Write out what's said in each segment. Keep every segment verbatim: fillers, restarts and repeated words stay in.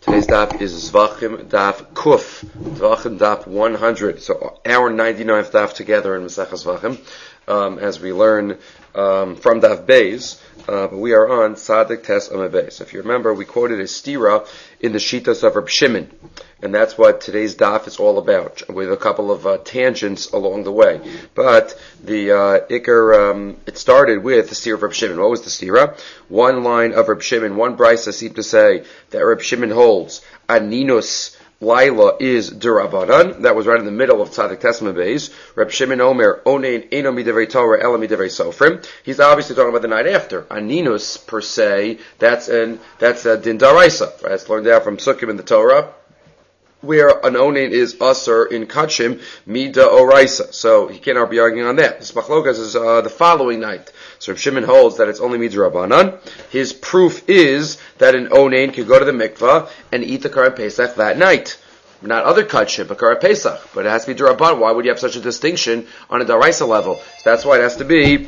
Today's daf is Zvachim daf Kuf, Zvachim daf one hundred. So our ninety-ninth daf together in Maseches Zvachim, um, as we learn um, from daf Beis. Uh, but we are on Tzadik Tes Amud Beis. If you remember, we quoted a stira in the Shitas of Reb Shimon, and that's what today's daf is all about, with a couple of uh, tangents along the way. But the uh, Iker, um, it started with the stira of Reb Shimon. What was the stira? One line of Reb Shimon, one brisa seemed to say that Reb Shimon holds Aninus Laila is Durabanan. That was right in the middle of Tzadik Tes Amud Beis. Reb Shimon Omer Onein Eno Midevrei Torah Ela Midevrei Sofrim. He's obviously talking about the night after. Aninus per se, that's an that's a din daraisa. Right? It's learned out from Sukkim in the Torah, where an onin is usher in kachim mida oraisa. So he cannot be arguing on that. This machlokas is uh, the following night. So Reb Shimon holds that it's only mida rabbanan. His proof is that an onin can go to the mikvah and eat the Karan Pesach that night. Not other kachim, but Karan Pesach. But it has to be derabanan. Why would you have such a distinction on a daraisa level? So that's why it has to be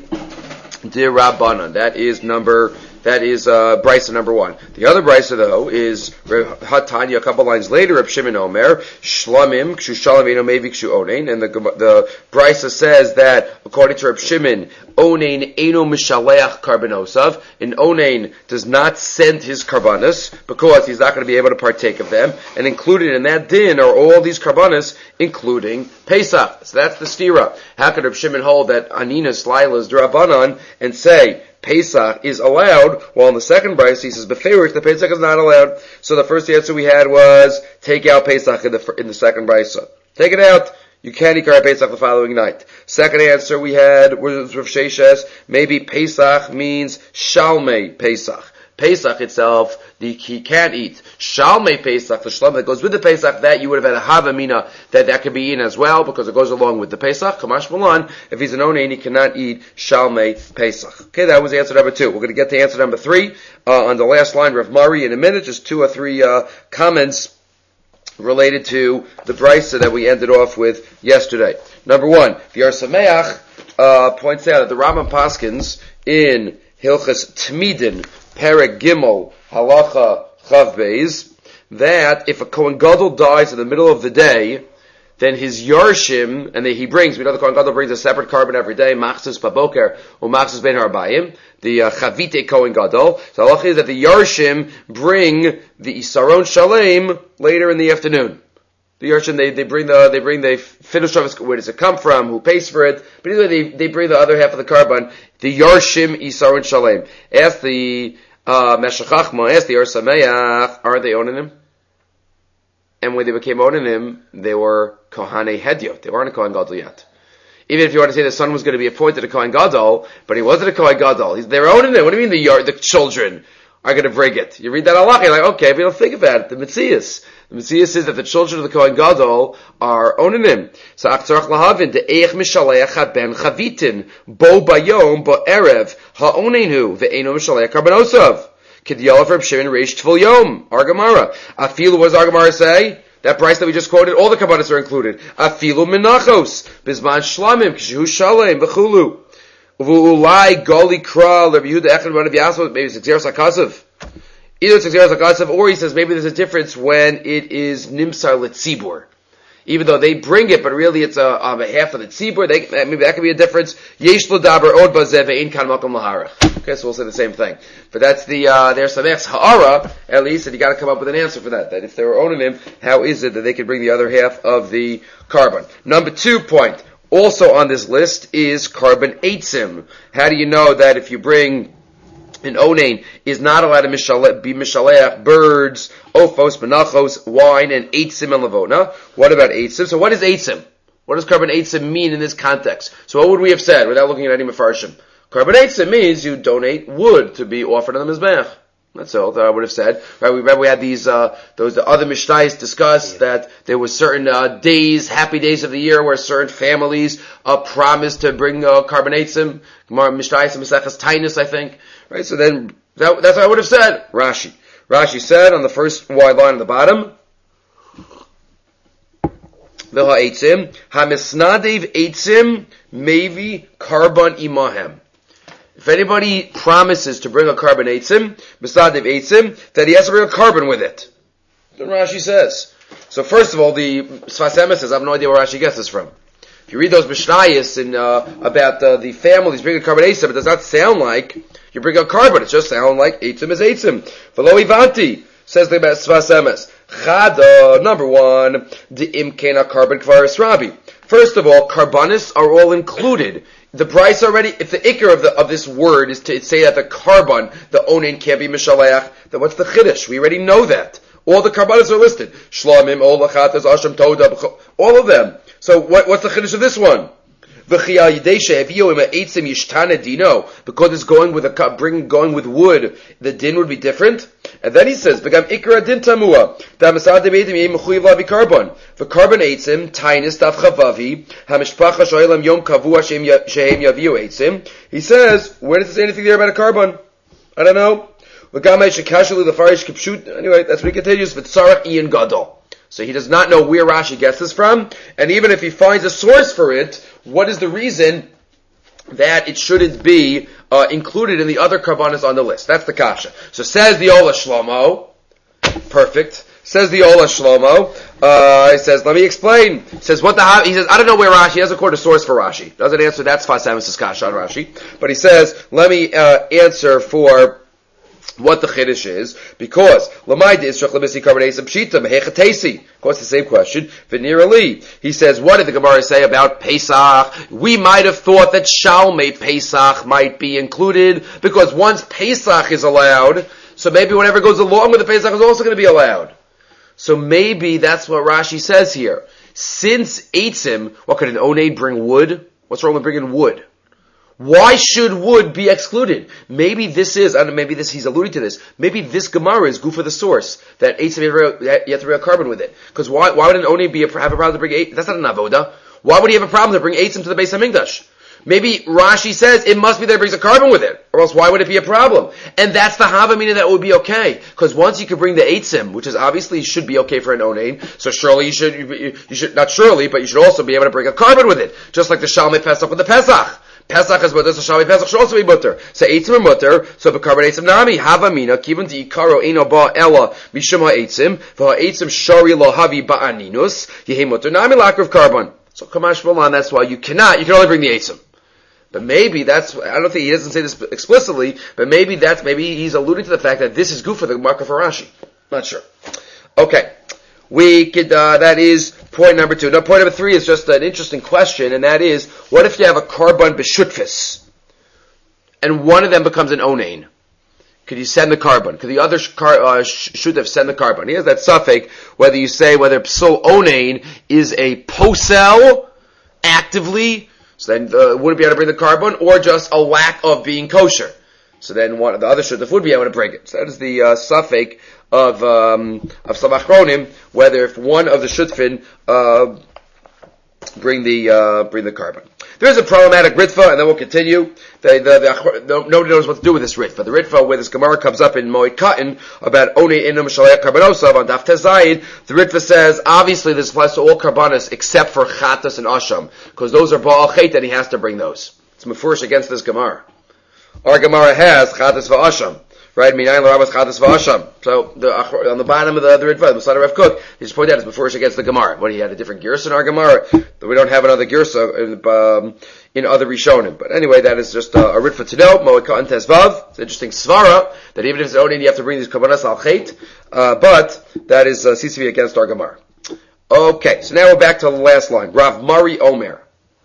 derabanan. That is number That is uh, brisa number one. The other brisa, though, is Hatanya, a couple lines later, Reb Shimon Omer, Shlamim, Kshu Shalom Eino Mevi Kshu Onein, and the, the brisa says that, according to Reb Shimon, Onein Eino Mishaleach Karbonosav, and Onein does not send his karbanos, because he's not going to be able to partake of them, and included in that din are all these karbanos, including Pesach. So that's the stira. How could Reb Shimon hold that Aninus Laila is D'Rabbanan, and say, Pesach is allowed, while in the second brisa he says beferish the Pesach is not allowed. So the first answer we had was take out Pesach in the in the second brisa. Take it out. You can't eat Karan Pesach the following night. Second answer we had was Rav Sheshes. Maybe Pesach means Shalmei Pesach. Pesach itself, the, he can't eat. Shalmei Pesach, the shlom that goes with the Pesach, that you would have had a havamina that that could be eaten as well, because it goes along with the Pesach. Kamash Malan, if he's an onein, he cannot eat Shalmei Pesach. Okay, that was answer number two. We're going to get to answer number three, uh, on the last line, Rav Mari, in a minute, just two or three, uh, comments related to the brisa that we ended off with yesterday. Number one, the Or Sameach, uh, points out that the Rambam Paskins in Hilchas Tmidin, Perek Gimel, Halacha Chav Beis, that if a Kohen Gadol dies in the middle of the day, then his Yarshim, and he brings, we know the Kohen Gadol brings a separate carbon every day, Machzus Baboker, or Machzus Ben Harbayim, the uh, Chavite Kohen Gadol. So Halacha is that the Yarshim bring the Isaron Shalem later in the afternoon. The Yarshim, they, they bring the, they bring, they finish off, where does it come from, who pays for it, but either they, they bring the other half of the carbon, the Yarshim Isaron Shalem. Ask the, uh, Meshech Chachma, ask the Or Sameach, aren't they owning him? And when they became owning him, they were Kohane Hedyot. They weren't a Kohen Gadol yet. Even if you want to say the son was going to be appointed a Kohen Gadol, but he wasn't a Kohen Gadol. He's, they were owning it. What do you mean the yard, the children are going to bring it? You read that Allah, you're like, okay, but you don't think about it. The Metzias. The Metzias says that the children of the Kohen Gadol are owning him. So, Achtzarach Lahavin, the Eich Mishaleach HaBen Chavitin, Bo Bayom, Bo Erev, Ha'onenu, Ve'eno Mishaleach Karbonosav. Kidyalav Reb Shimon Reish Tvul Yom, Argamara. Afilu, what does Argamara say? That price that we just quoted, all the karbanos are included. Afilu Menachos, Bizman Shlamim, Kishu Shalem, V'chulu. Uvu'ulai Gali Kra, Rabbi Yehuda Echad Rav Yasov, maybe it's Xeris HaKasav. Either it's Xeris HaKasav, or he says maybe there's a difference when it is Nimsar L'Tzibur. Even though they bring it, but really it's uh, on behalf of the tzibur, they, maybe that could be a difference. Yesh l'daber od bazeh ve'in kan makom laharach. Okay, so we'll say the same thing. But that's the, uh, their samech's ha'ara, at least, and you gotta come up with an answer for that. That if they were owning him, how is it that they could bring the other half of the carbon? Number two point, also on this list is carbon eitzim. How do you know that if you bring an onein is not allowed to mishale, be mishaleach birds, ophos, menachos, wine, and eitzim and lavona? What about eitzim? So what is eitzim? What does carbon eitzim mean in this context? So what would we have said without looking at any mefarshim? Carbon eitzim means you donate wood to be offered on the mizbeach. That's all that I would have said. Right? We remember we had these, uh, those, the other mishnayos discussed yeah. that there were certain, uh, days, happy days of the year where certain families, uh, promised to bring, uh, carbon eitzim. Mishnayos and Maseches Tainus, I think. Right? So then, that, that's what I would have said. Rashi. Rashi said on the first wide line at the bottom, V'ha eitzim, ha-misnadev eitzim, mevi carbon imahem. If anybody promises to bring a carbon eitzim, misnadev eitzim, that he has to bring a carbon with it. Then Rashi says. So first of all, the Sfas Emes says, I have no idea where Rashi gets this from. If you read those Mishnayos in, uh, about uh, the families bringing carbon Eitzim, it does not sound like you bring a carbon. It just sounds like Eitzim is Eitzim. V'lo Ivanti, says the Sfas Emes. Chada, number one, the Imkena carbon Kvaris Rabbi. First of all, carbonis are all included. The price already, if the ikar of the of this word is to say that the carbon, the onin can't be Mishalech, then what's the Chiddush? We already know that. All the carbonis are listed. Shlamim, Olachatas, Asham, Toda, all of them. So what, what's the Chiddush of this one? Because it's going with a bring going with wood, the din would be different. And then he says, "Begam ikra din tamua damasad debedim yem mechuyev lavi carbon for carbon eitzim tainis daf chavavi hamishpacha shoylam yom kavua shehem yaviu eitzim." He says, where does it say anything there about a carbon? I don't know. Begam shekashalu the farish kipshut. Anyway, that's what he continues. V'tzarach ian gadol. So he does not know where Rashi gets this from, and even if he finds a source for it, what is the reason that it shouldn't be uh, included in the other karbanos on the list? That's the kasha. So says the Ola Shlomo, perfect. Says the Ola Shlomo. Uh, he says, let me explain. He says what the he says. I don't know where Rashi. He doesn't quote a source for Rashi. Doesn't answer. That's Sfas Emes' kasha on Rashi. But he says, let me uh, answer for what the chiddush is, because Lamaida is Shechlabisi Karbanesa Pshita Mehechatesi. Of course, the same question. Vinirali. He says, what did the Gemara say about Pesach? We might have thought that Shalmei Pesach might be included, because once Pesach is allowed, so maybe whatever goes along with the Pesach is also going to be allowed. So maybe that's what Rashi says here. Since Eitzim, what could an Onaid bring wood? What's wrong with bringing wood? Why should wood be excluded? Maybe this is, I don't know, maybe this, he's alluding to this, maybe this Gemara is goof for the source, that eitzim, you have to bring a carbon with it. Because why, why would an Oni be a, have a problem to bring eight? That's not an avoda. Why would he have a problem to bring eitzim to the Beis HaMikdash? Maybe Rashi says it must be that he brings a carbon with it, or else why would it be a problem? And that's the Hava meaning that it would be okay. Because once you could bring the eitzim, which is obviously should be okay for an Onain, so surely you should, you, you should, not surely, but you should also be able to bring a carbon with it. Just like the Shalmei Pesach with the Pesach. Pesach is mutter, so Shalmei Pesach should also be mutter. So eitzim are mutter, so the carbon eitzim nami havamina kivun di ikaro eno ba ella mishum ha'eitzim v'ha eitzim shari lo havi ba'aninus yehi mutter nami lack of carbon. So Kamash Malan, that's why you cannot. You can only bring the eitzim. But maybe that's. I don't think he doesn't say this explicitly. But maybe that's maybe he's alluding to the fact that this is good for the marker for Rashi. Not sure. Okay. We could, uh, that is point number two. Now point number three is just an interesting question, and that is, what if you have a carbon b'shutfis, and one of them becomes an onain? Could you send the carbon? Could the other car, uh, should have sent the carbon? Here's that suffix, whether you say whether psul onain is a posel, actively, so then uh, wouldn't be able to bring the carbon, or just a lack of being kosher. So then one, the other shutaf would be able to bring it. So that is the uh, suffix of um, of Samachronim, whether if one of the shutfin uh, bring the uh, bring the carbon. There is a problematic ritva, and then we'll continue. The, the, the, nobody knows what to do with this ritva. The ritva where this Gemara comes up in Moed Katan about Oni Inum Shalei Karbonosav on Daf Tezayin, the ritva says obviously this applies to all karbanos except for Chatas and Asham, because those are Baal Chet and he has to bring those. It's mefurish against this Gemara. Our Gemara has Chatas v'Asham, right? Minayin l'Rabbas Chatas v'Asham. So the, on the bottom of the other Ritva, the Masada Rav Kook, he just pointed out it's mefurish against the Gemara. What, he had a different girsa in our Gemara? We don't have another girsa in, um, in other Rishonim. But anyway, that is just uh, a Ritva to know. Moed Katan Tezvav. It's interesting svara that even if it's only you have to bring these karbanos al chet, uh, but that is uh, seems to be against our Gemara. Okay, so now we're back to the last line. Rav Mari Omer.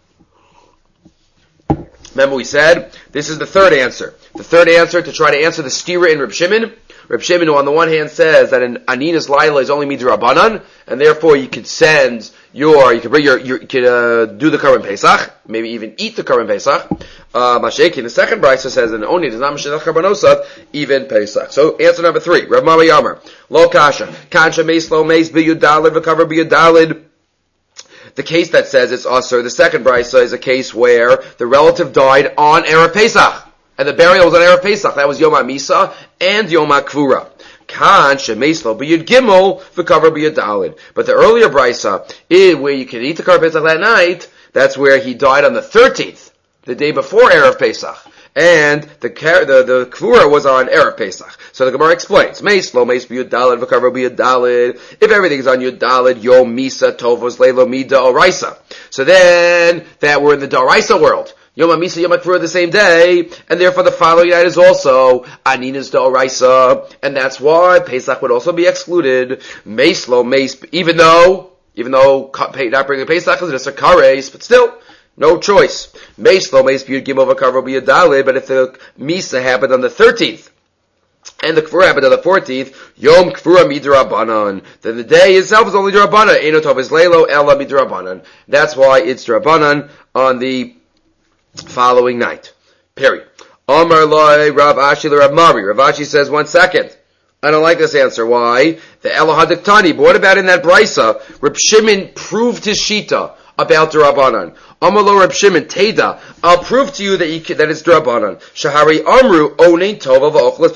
Remember we said, this is the third answer. The third answer to try to answer the stira in Reb Shimon. Reb Shimon, who on the one hand says that an Aninas Laila is only midrabanan, and therefore you could send your, you could bring your, your you could uh, do the Karban Pesach, maybe even eat the Karban Pesach. Uh, Mashayki, in the second brisa says that only does not Mashiach Karbanosad, even Pesach. So answer number three, Reb Mama Yamar, Lo Kasha, Kansha Meis Lo Meis Biyudalid, V'Kavar Biyudalid. The case that says it's usher, the second brisa is a case where the relative died on Erev Pesach. And the burial was on Erev Pesach. That was Yom HaMisa and Yom HaKvura. Kan shemeislo b'yud gimel v'kavar b'yud dalid. But the earlier brisa, where you can eat the Karban Pesach that night, that's where he died on the thirteenth, the day before Erev Pesach. and the the the Kvura was on Erev Pesach. So the Gemara explains, Meis, lo meis b'yud dalid, v'karvo b'yud dalid. If everything is on yud dalid, yom misa tovos leilo mida oraisa. So then, that we're in the Daraisa world. Yom HaMisa, Yom HaKfura the same day, and therefore the following night is also Anina's Daraisa, and that's why Pesach would also be excluded. Meis, lo meis, even though, even though not bringing Pesach is just a kares, but still, no choice. Meis, lo meis, b'yud gimel v'karvo b'yud dalid, but if the Misa happened on the thirteenth, and the Kfura happened on the fourteenth, Yom Kfura midrabanan. Then the day itself is only drabanan. Eino tov is leilo ela midrabanan. That's why it's drabanan on the following night. Period. Amar loy Rav Ashi Rav Mari. Rav Ashi says, one second. I don't like this answer. Why? The Elohadiktani. But what about in that brisa? Reb Shimon proved his shita about drabanan. Amalo Reb Shimon Teda. I'll prove to you that you can, that it's drabanan. Shahari Amru Onein Tova v'Ochlas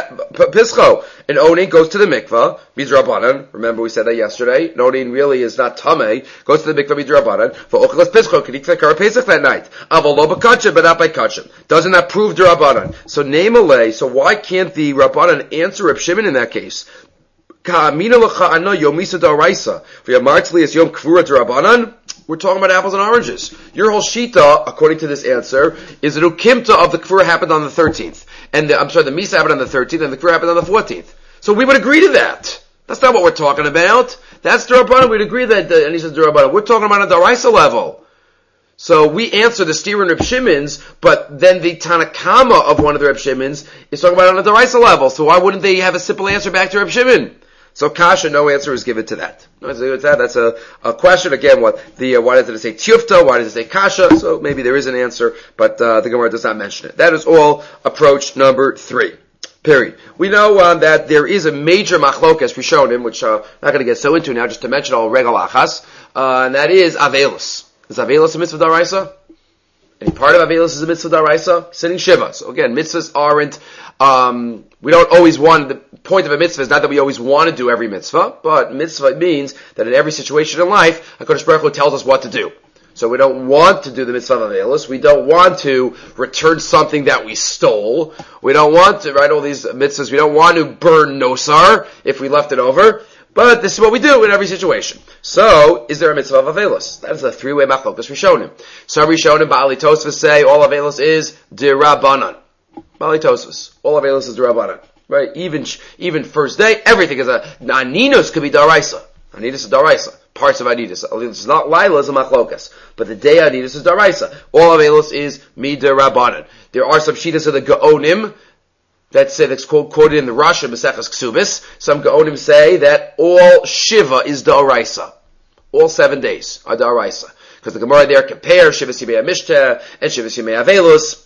Pischo. And Onein goes to the mikvah midrabanan. Remember we said that yesterday. And Onein really is not tamei. Goes to the mikvah midrabanan. V'Ochlas Pischo can eat the Kara Pesach that night. Avalo b'kachim, but not by kachim. Doesn't that prove drabanan? So name a lay. So why can't the Rabbanan answer Reb Shimon in that case? Ka'amina l'cha ano yomisa daraisa. V'yamartzli is yom kvura drabanan. We're talking about apples and oranges. Your whole shita, according to this answer, is that ukimta of the kfura happened on the thirteenth. And the, I'm sorry, the misa happened on the thirteenth, and the kfura happened on the fourteenth. So we would agree to that. That's not what we're talking about. That's D'Rabbanan. We'd agree that, and he says D'Rabbanan. We're talking about a Daraisa level. So we answer the Steer and Reb Shimon's, but then the Tanakama of one of the Reb Shimon's is talking about on a Daraisa level. So why wouldn't they have a simple answer back to Reb Shimon? So kasha, no answer is given to that. No answer to that. That's a, a question. Again, what the uh, why does it say tiyufta? Why does it say kasha? So maybe there is an answer, but uh, the Gemara does not mention it. That is all approach number three. Period. We know um, that there is a major machlokas rishonim, which uh, I'm not going to get so into now, just to mention all regal achas, uh, and that is avelus. Is avelus a mitzvah daraisa? Any part of avelus is a mitzvah daraisa? Sitting shiva. So again, mitzvahs aren't. Um, we don't always want. The point of a mitzvah is not that we always want to do every mitzvah, but mitzvah means that in every situation in life, HaKadosh Baruch Hu tells us what to do. So we don't want to do the mitzvah of avelus. We don't want to return something that we stole. We don't want to write all these mitzvahs. We don't want to burn nosar if we left it over. But this is what we do in every situation. So, is there a mitzvah of avelus? That is a three-way machlokas rishonim. Some rishonim, Ba'ali Tosfos say all avelus is dirabanan. Ba'ali Tosfos, all avelus is dirabanan. Right? Even even first day, everything is a aninos could be daraisa. Aninos is daraisa. Parts of aninos. It's not laila, it's a machlokas. But the day aninos is daraisa. All avelus is midirabanan. There are some shitas of the gaonim that say that's quoted in the Rasha Maseches Ksubis. Some Gaonim say that all Shiva is Da'oraisa. All seven days are Da'oraisa. Because the Gemara there compares Shivas Yimei HaMishteh and Shivas Yimei HaVelus.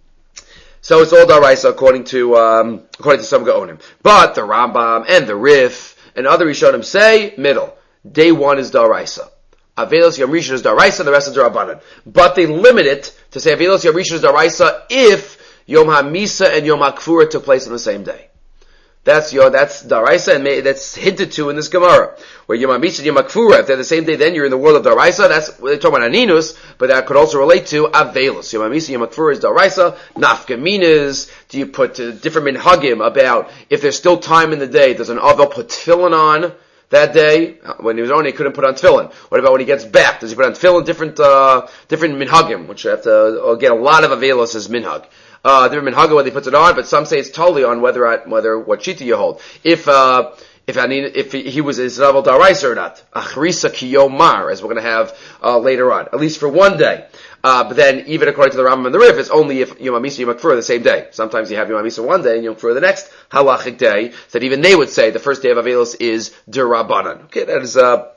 So it's all Da'oraisa according to, um, according to some Gaonim. But the Rambam and the Rif and other Rishonim say middle. Day one is Da'oraisa. Avelos Yom Rishon is Da'oraisa, the rest is Da'Rabbanan. But they limit it to say Avelos Yom Rishon is Da'oraisa if Yom HaMisa and Yom HaKfura took place on the same day. That's your, that's Daraisa, and may, that's hinted to in this Gemara. Where Yom HaMisa and Yom HaKfura, if they're the same day, then you're in the world of Daraisa. That's, they're talking about Aninus, but that could also relate to Avelus. Yom HaMisa and Yom HaKfura is Daraisa. Nafkaminas, do you put uh, different minhagim about, if there's still time in the day, does an Avel put tefillin on that day? When he was on, he couldn't put on tefillin. What about when he gets back? Does he put on tefillin? Different, uh, different minhagim, which you have to, uh, get a lot of Avelus as minhag. Uh, different minhagah whether he puts it on, but some say it's totally on whether whether what shita you hold. If uh, if I need if he, he was is level daraisa or not, achrisa kiyomar, as we're going to have uh, later on, at least for one day. Uh, but then even according to the Rambam and the Rif, it's only if Yom HaMisa Yom HaKfura the same day. Sometimes you have Yom HaMisa one day and Yom HaKfura the next halachic day. That even they would say the first day of Avelus is derabanan. Okay, that is uh.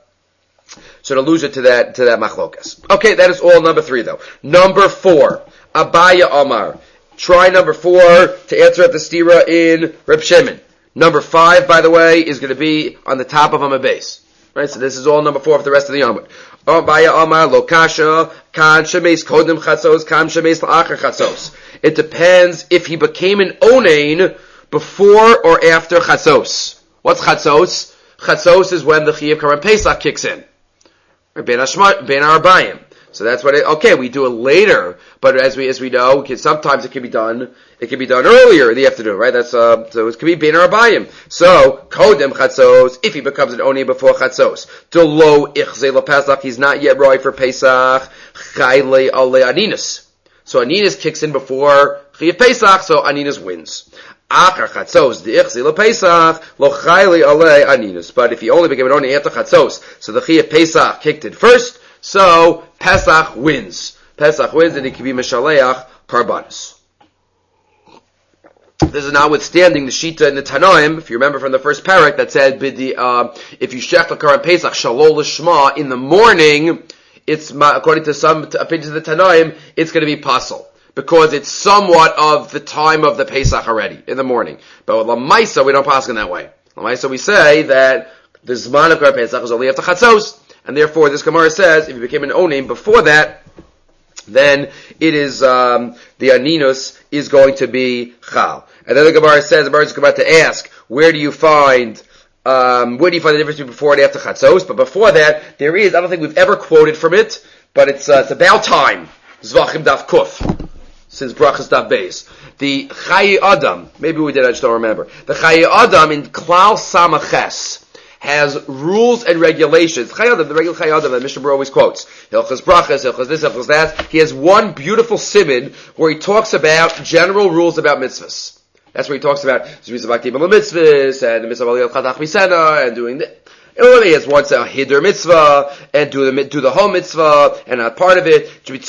So to lose it to that to that machlokas. Okay, that is all number three though. Number four, Abaya Omar. Try number four to answer at the stira in Reb Shimon. Number five, by the way, is going to be on the top of Amud base. Right, so this is all number four for the rest of the Amud. Abaya Amar Lo Kasha Kan Shemes Kodem Chatzos Kan Shemes La'achar Chatzos. It depends if he became an onain before or after Chatzos. What's Chatzos? Chatzos is when the Chiyuv Karan Pesach kicks in. Ben Arbayim. So that's what it, okay, we do it later, but as we, as we know, can, sometimes it can be done, it can be done earlier in the afternoon, right? That's, uh, so it can be Bein Arabayim. So, Kodem Chatzos, if he becomes an Oni before Chatzos, Delo Ichze LaPesach, he's not yet right for Pesach, Chayle Ale Aninus. So Aninus kicks in before Chiyav Pesach, so Aninus wins. Achar Chatzos, the Ichze LaPesach, Lo Chayle Ale Aninus. But if he only became an Oni after Chatzos, so the Chiyav Pesach kicked in first, so Pesach wins. Pesach wins, and he can be Meshaleach Karbanis. This is notwithstanding the Shita in the Tanoim, if you remember from the first parak, that said, Bidi, uh, if you shech l'karan Pesach, Shalol l'shma, in the morning, it's, according to some opinions of the Tanoim, it's going to be pasul. Because it's somewhat of the time of the Pesach already, in the morning. But with Lamaisa, we don't pass in that way. Lamaisa, we say that the Zman of Karan Pesach is only after Chatzos. And therefore, this Gemara says, if you became an Onim before that, then it is, um, the Aninus is going to be Chal. And then the Gemara says, the Gemara is about to ask, where do you find, um, where do you find the difference between before and after Chatzos? But before that, there is, I don't think we've ever quoted from it, but it's, uh, it's about time. Zvachim Daf Kuf. Since Brachas Daf Beis. The Chayi Adam, maybe we did, I just don't remember. The Chayi Adam in Klal Samaches has rules and regulations. Chayi Adam, the regular Chayi Adam that Mishnah Berurah always quotes. Hilchas Brachas, Hilchas this, Hilchas that. He has one beautiful simon where he talks about general rules about mitzvahs. That's where he talks about mitzvahs and the mitzvah of Chatach Misena and doing the. He has once a hider mitzvah and do the do the whole mitzvah and not part of it. Do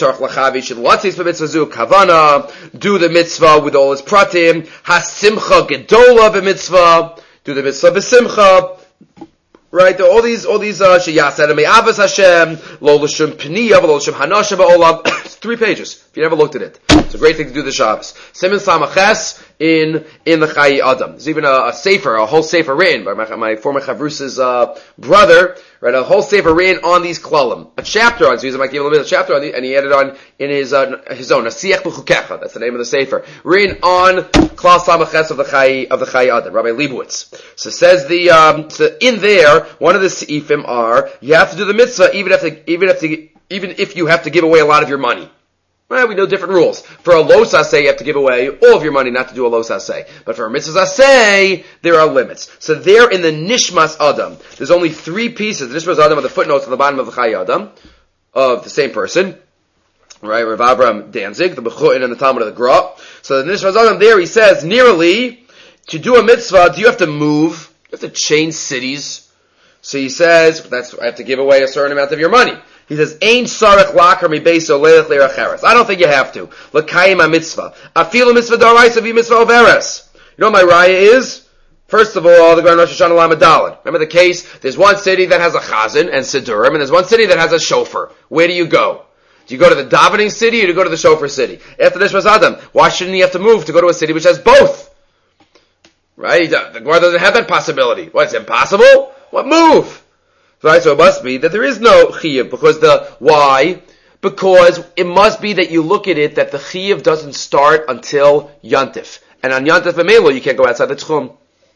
the mitzvah with all its pratim. Hasimcha gedola b'mitzvah. Do the mitzvah b'simcha. Right, all these, all these, uh, sheyaseh me'avas Hashem, lo l'shem pniya, lo l'shem hanasha ba'olam. It's three pages, if you never looked at it. It's a great thing to do the Shabbos. Siman Samaches in, in the Chayi Adam. There's even a, a sefer, a whole sefer written by my, my former Chavrus's, uh, brother, right, a whole sefer written on these klalim. A chapter on, so he's like, a chapter on the, and he added on in his, uh, his own, a Siach B'chukecha, that's the name of the sefer, written on Klal Samaches of the Chayi, of the Chayi Adam, Rabbi Leibowitz. So says the, um, so in there, one of the seifim are, you have to do the mitzvah even if, the, even if, the, even if you have to give away a lot of your money. Well, we know different rules. For a los aseh, you have to give away all of your money not to do a los aseh. But for a mitzvah aseh, there are limits. So there in the Nishmas Adam, there's only three pieces. The Nishmas Adam are the footnotes at the bottom of the Chayi Adam, of the same person. Right, Rav Abraham Danzig, the Bechutin and the Talmud of the Gra. So the Nishmas Adam there, he says, nearly, to do a mitzvah, do you have to move? You have to change cities. So he says, that's, I have to give away a certain amount of your money. He says, Ein sarech lakar mi beiso leilach leiracheres. I don't think you have to. L'kayim ha-mitzvah. Afilu mitzvah d'oraisa vi mitzvah overes. You know what my raya is? First of all, the Grand Rosh Hashanah Lamed Daled. Remember the case? There's one city that has a chazan and sidurim, and there's one city that has a shofar. Where do you go? Do you go to the davening city or do you go to the shofar city? After this was Adam, why shouldn't he have to move to go to a city which has both? Right? The Gemara doesn't have that possibility. What, it's impossible? What move? Right, so it must be that there is no chiyuv, because the, why? Because it must be that you look at it that the chiyuv doesn't start until Yantif. And on Yantif V'melo, you can't go outside the tchum.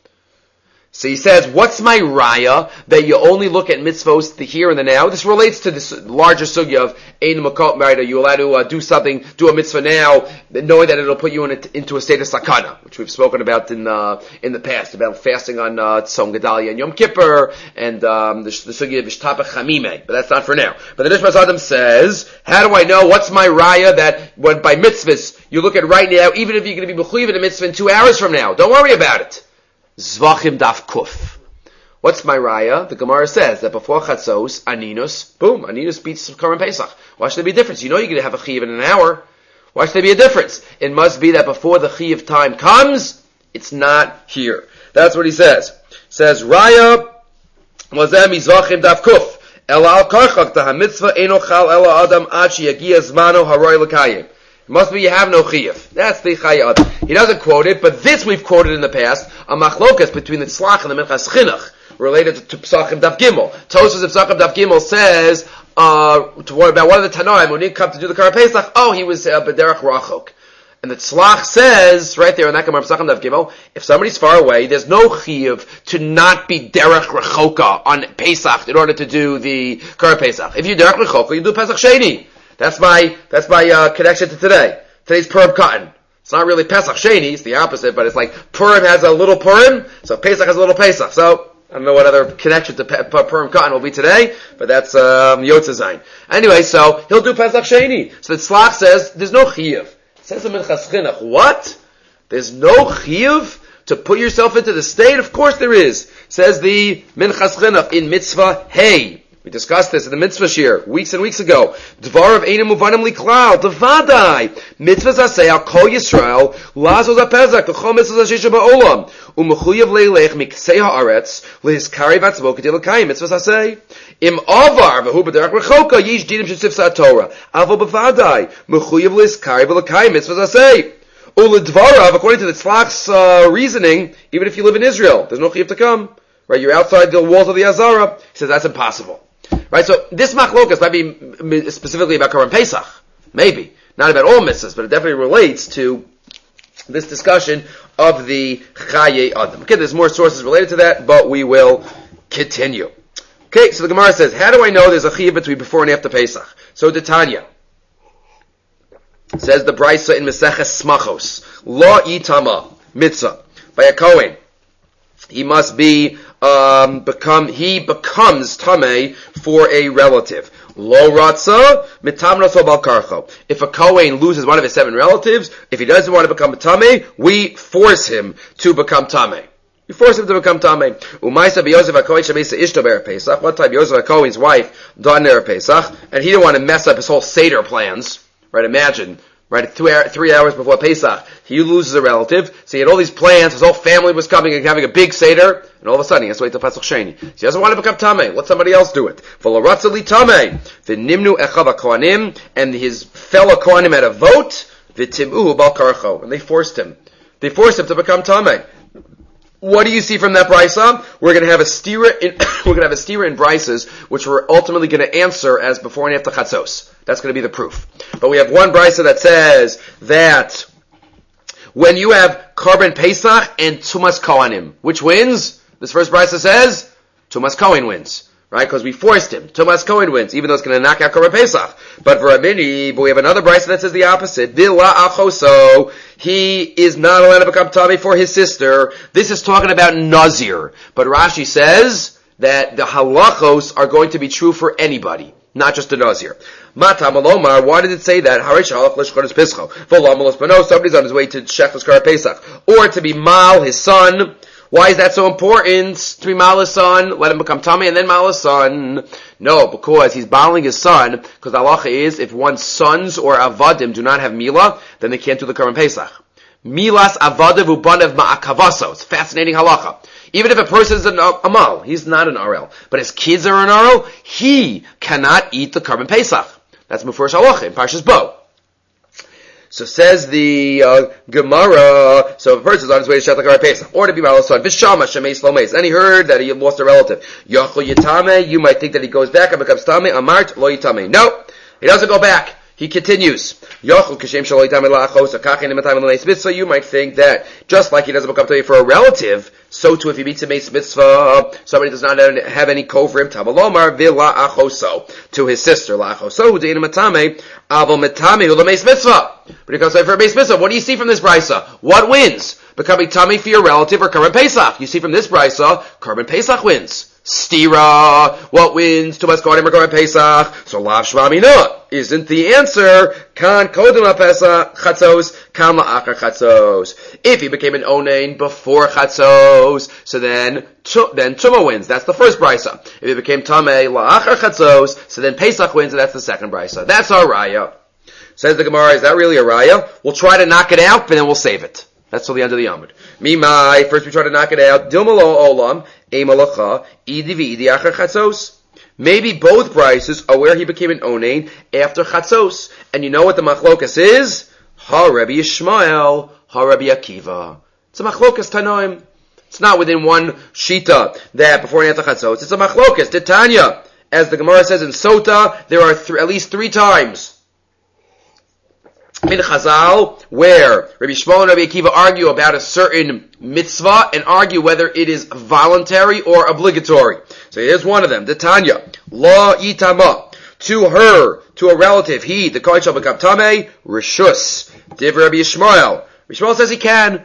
So he says, what's my raya that you only look at mitzvos the here and the now? This relates to this larger sugya of ein makot, right? Are you allowed to uh, do something, do a mitzvah now, knowing that it'll put you in a, into a state of sakana, which we've spoken about in uh, in the past, about fasting on uh, Tzom Gedalia and Yom Kippur, and um, the, the sugya of Ishtapach Chamime, but that's not for now. But the Nishmas Adam says, how do I know, what's my raya that when by mitzvahs, you look at right now, even if you're going to be mechuyev in a mitzvah in two hours from now, don't worry about it. Zvachim Daf Kuf. What's my raya? The Gemara says that before Chatzos, Aninus, boom, Aninus beats Karan Pesach. Why should there be a difference? You know you're going to have a chiyuv in an hour. Why should there be a difference? It must be that before the chiyuv time comes, it's not here. That's what he says. He says, raya, Wazem Zvachim Daf Kuf. Ela al karchak ta ha-mitzvah eno chal ela adam ad sheyagia zmano haroy l'kayim. It must be you have no chiyuv. That's the Chayi Adam. He doesn't quote it, but this we've quoted in the past, a machlokas between the Tzlach and the Minchas Chinuch, related to, to Pesachim Daf Gimel. Tosfos of Pesachim Daf Gimel says, uh, to, about one of the Tanoim, when he come to do the Karan Pesach, oh, he was uh, B'derech Rachok. And the Tzlach says, right there in that Gemara Pesachim Daf Gimel, if somebody's far away, there's no chiyuv to not be Derech Rechoka on Pesach in order to do the Karan Pesach. If you Derech Rechoka, you do Pesach Sheni. That's my, that's my, uh, connection to today. Today's Purim cotton. It's not really Pesach Sheni, it's the opposite, but it's like Purim has a little Purim, so Pesach has a little Pesach. So, I don't know what other connection to Pe- Pe- Purim cotton will be today, but that's, um, Yotze Zayin. Anyway, so, he'll do Pesach Sheni. So the Tzlach says, there's no Chiyuv. It says in Minchas Chinuch, what? There's no Chiyuv to put yourself into the state? Of course there is. Says the Minchas Chinuch in Mitzvah Hey. We discussed this in the Mitzvah Shir weeks and weeks ago. Dvar of Einem Muvanim Liklal. Devadai. Mitzvahs Aseh Al Kol Yisrael. Lazos HaPezach. L'chol Mitzvahs HaShisha Ba'olam. U'mechuyev Leilech Miksei HaAretz. L'hiskari Vatzvo Kedil L'kayim. Mitzvahs Aseh. Im Avar. V'hu B'derach Rechoka. Yish Dinim Shesif Sa'Torah. Avo B'vadai. Mechuyev L'hiskari V'L'kayim. Mitzvahs Aseh. U'ledvarav. According to the Tzlach's uh, reasoning, even if you live in Israel, there's no chiyuv to come. Right? You're outside the walls of the Azara. He says that's impossible. Right, so this machlokas might be specifically about Korban Pesach. Maybe. Not about all mitzvahs, but it definitely relates to this discussion of the Chaye Adam. Okay, there's more sources related to that, but we will continue. Okay, so the Gemara says, how do I know there's a chiyuv between before and after Pesach? So the Tanya says the Brisa in Meseches Smachos, Lo Itama, mitzvah, by a Kohen. He must be, um, become, he becomes Tameh for a relative. Lo Ratza, Mitamnaso Bal Karcho. If a Kohen loses one of his seven relatives, if he doesn't want to become a Tameh, we force him to become Tameh. We force him to become Tameh. Umaysa b'Yosef HaKohen Shamesa Ishto Ber Pesach. One time Yosef HaKohen's wife died near Pesach, and he didn't want to mess up his whole Seder plans. Right, imagine. Right, three, three hours before Pesach, he loses a relative, so he had all these plans, his whole family was coming and having a big Seder, and all of a sudden he has to wait till Pesach Sheni. So he doesn't want to become Tameh, let somebody else do it. V'lo li Tameh, v'nimnu echav HaKohanim, and his fellow Kohanim had a vote, v'tim'uhu bal karcho, and they forced him. They forced him to become Tameh. What do you see from that brisa? We're going to have a stira in we're going to have a stira in brises, which we're ultimately going to answer as before and after chatzos. That's going to be the proof. But we have one brisa that says that when you have Korban Pesach and Tumas Kohanim, which wins? This first brisa says Tumas Kohen wins. Right? Because we forced him. Tumas Kohen wins, even though it's going to knock out Korban Pesach. But for Ramini, but we have another brisa that says the opposite. Dila achoso. He is not allowed to become Tameh for his sister. This is talking about Nazir. But Rashi says that the halachos are going to be true for anybody, not just the Nazir. Mata malomar, why did it say that? Harish halach l'shchonos pischo. V'lamalos bano, somebody's on his way to Shechtas Kar Pesach. Or to be Mal, his son. Why is that so important? To be Mal's son, let him become Tameh and then Mal's son. No, because he's bottling his son, because the halacha is, if one's sons or avadim do not have Mila, then they can't do the Korban Pesach. Milas avadim ubanev ma'akavaso. It's fascinating halacha. Even if a person is an amal, he's not an R L, but his kids are an R L, he cannot eat the Korban Pesach. That's Mufurish halacha in Parshas Bo. So says the uh, Gemara, so if a person is on his way to Shechtas Kar Pesach, or to be Mal's son, Vishama Shemeis Lomeis, and he heard that he lost a relative, Yachol Yitame, you might think that he goes back and becomes Tameh, Amart Lo Yitame. No, he doesn't go back. He continues. Yachol Kashem Shalo Yitame La'achos, Akachin Imatame L'neis Mitzvah, you might think that, just like he doesn't become Tameh for a relative, so too if he meets a Meis Mitzvah, somebody does not have any ko for him, Tabalomar V'la'achoso, to his sister, La'achoso, who did Imatame, Avol Metame L'meis Mitzvah. But he comes for a Meis Mitzvah. What do you see from this brisa? What wins? Becoming Tameh for your relative or Korban Pesach? You see from this brisa, Korban Pesach wins. Stira, what wins? Tumas Kohanim or Korban Pesach? So Lav Shvamina isn't the answer. Kan Kodem Pesach Chatzos, Kam La'achar Chatzos. If he became an Onain before Chatzos, so then then Tuma wins. That's the first brisa. If he became Tameh La'achar Chatzos, so then Pesach wins, and that's the second brisa. That's our raya. Says the Gemara, is that really a raya? We'll try to knock it out, but then we'll save it. That's till the end of the Yamud. Mimai, first we try to knock it out. Dilmalo olam, emalacha, idi v'idi achar chatzos. Maybe both brises are where he became an onain after chatzos. And you know what the machlokas is? Ha Rabbi Yishmael, ha Rabbi Akiva. It's a machlokas tanoim. It's not within one shita that before and after chatzos. It's a machlokas, titanya. As the Gemara says in Sota, there are th- at least three times in Chazal, where Rabbi Shmuel and Rabbi Akiva argue about a certain mitzvah and argue whether it is voluntary or obligatory. So here's one of them, the Tanya, La Yitama, to her, to a relative, he, the Kohen shall become Tameh, Rishus. Div Rabbi Yishmael. Rabbi Yishmael says he can.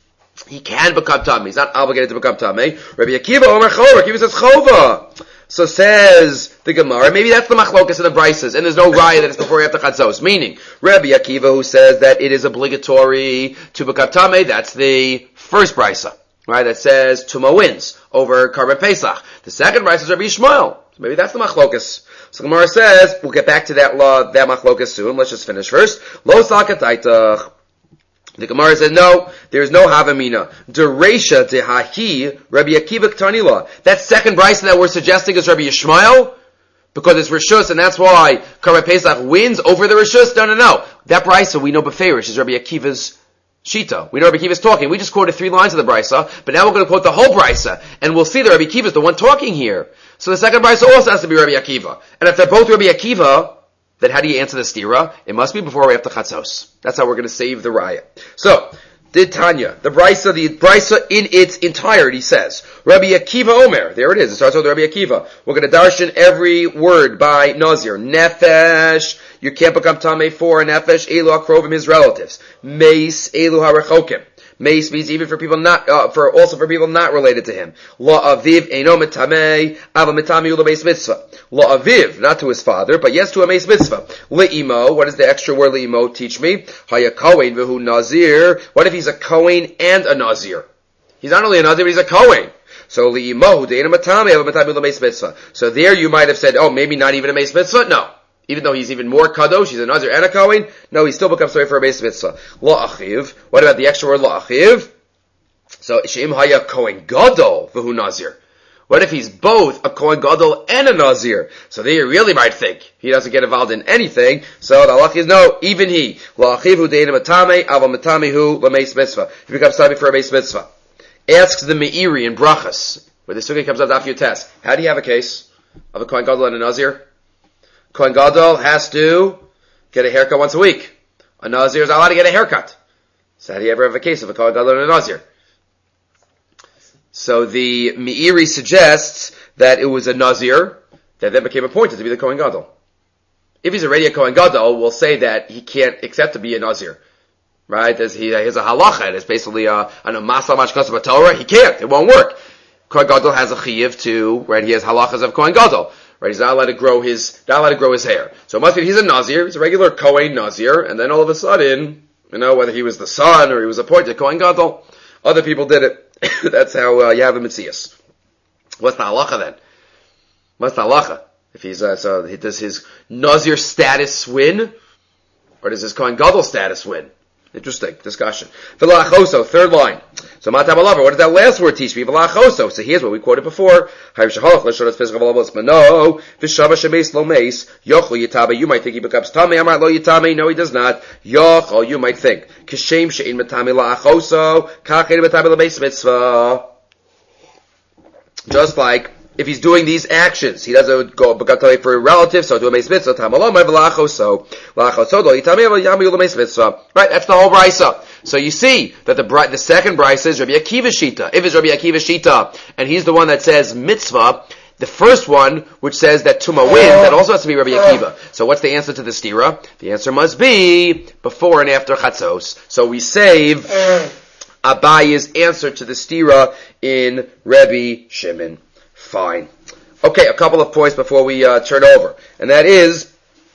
He can become Tameh. He's not obligated to become Tameh. Rabbi Akiva, Omer Chova. Akiva says Chova. So says the Gemara, maybe that's the machlokas in the brises, and there's no raya that it's before or after chatzos. Meaning, Rabbi Akiva, who says that it is obligatory to become tamei, that's the first brisa, right? That says tuma wins over Karban Pesach. The second brisa is Rabbi Yishmael. So maybe that's the machlokas. So the Gemara says, we'll get back to that law, that machlokas soon. Let's just finish first. Lo sakataitach. The Gemara says, no, there's no havamina. Dereisha dehahi Rabbi Akiva k'tanila. That second brisa that we're suggesting is Rabbi Yishmael, because it's Rishus, and that's why Karban Pesach wins over the Rishus. No, no, no. That brisa we know beferish is Rabbi Akiva's shita. We know Rabbi Akiva's talking. We just quoted three lines of the brisa, but now we're going to quote the whole brisa, and we'll see that Rabbi Akiva is the one talking here. So the second brisa also has to be Rabbi Akiva. And if they're both Rabbi Akiva, then how do you answer the stira? It must be before or after chatzos. That's how we're going to save the raya. So, did Tanya, the brisa, the brisa in its entirety says, Rabbi Akiva Omer, there it is, it starts with Rabbi Akiva. We're going to darshan every word by Nazir. Nefesh, you can't become tamei for nefesh, elu akrovim, his relatives. Meis, elu harachokim. Meis means even for people not, uh, for, also for people not related to him. La aviv, eino metamei, ava metami ula meis mitzvah. La aviv, not to his father, but yes to a meis mitzvah. Le'imo, what does the extra word le'imo teach me? Haya kohen v'hu nazir. What if he's a kohen and a nazir? He's not only a nazir, but he's a kohen. So le'imo, de'eino metami, ava metami ula meis mitzvah. So there you might have said, oh, maybe not even a meis mitzvah? No. Even though he's even more kadosh, he's a nazir and a kohen, no, he still becomes sorry for a beis mitzvah. La achiv. What about the extra word la achiv? So sheim haya kohen gadol v'hu nazir. What if he's both a kohen gadol and a nazir? So there you really might think he doesn't get involved in anything. So the halach is no, even he. La achiv hu de'enim matame, aval matame hu l'meis mitzvah. He becomes tamei for a beis mitzvah. Asks the Meiri in Brachas, where the sukkah comes up after your test. How do you have a case of a kohen gadol and a nazir? Kohen Gadol has to get a haircut once a week. A Nazir is allowed to get a haircut. So how do you ever have a case of a Kohen Gadol and a Nazir? So the Meiri suggests that it was a Nazir that then became appointed to be the Kohen Gadol. If he's already a Kohen Gadol, we'll say that he can't accept to be a Nazir. Right? As he has a halacha. It's basically a, an Masal Mashkas of Torah. He can't. It won't work. Kohen Gadol has a chiyuv to, right? He has halachas of Kohen Gadol. Right, he's not allowed to grow his, not allowed to grow his hair. So it must be he's a Nazir, he's a regular Kohen Nazir, and then all of a sudden, you know, whether he was the son or he was appointed Kohen Gadol, other people did it. That's how uh, you have a Metzias. What's the halacha then? What's the halacha? If he's, uh, so he, does his Nazir status win? Or does his Kohen Gadol status win? Interesting discussion. V'lachoso, third line. So matabalavar, what does that last word teach me? V'lachoso. So here's what we quoted before. No, you might think he becomes tamei. Amar lo yitame. No, he does not. Yochol, you might think. Kishem she'in matame la'achoso. Kachin matame l'meis mitzvah. Just like if he's doing these actions, he doesn't go become tamei for a relative, so do a meis mitzvah. Tamalomay v'lachoso. Lachoso lo yitame v'yami l'meis mitzvah. Right, that's the whole brisa. So you see that the the second brisa is Rabbi Akiva shita. If it's Rabbi Akiva shita, and he's the one that says mitzvah, the first one, which says that tuma wins, that also has to be Rabbi Akiva. So what's the answer to the stira? The answer must be before and after chatzos. So we save Abaye's answer to the stira in Rabbi Shimon. Fine. Okay, a couple of points before we uh, turn over, and that is,